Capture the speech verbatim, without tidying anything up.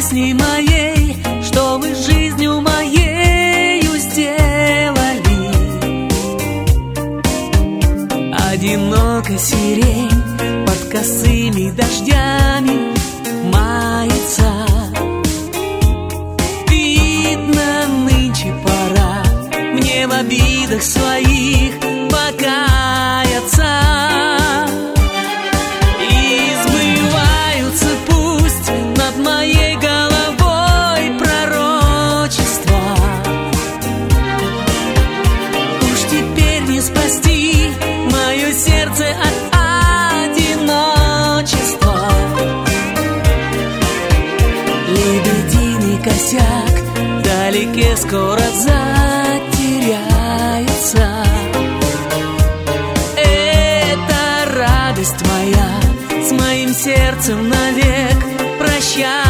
песней моей, что вы жизнью моею сделали. Одинокая сирень под косыми дождями мается. Видно, нынче пора мне в обидах своих покаяться. И сбываются пусть над моей головой пророчества. Уж теперь не спасти мое сердце от одиночества. Лебединый косяк вдалеке скоро затеряется. Это радость моя с моим сердцем навек прощается.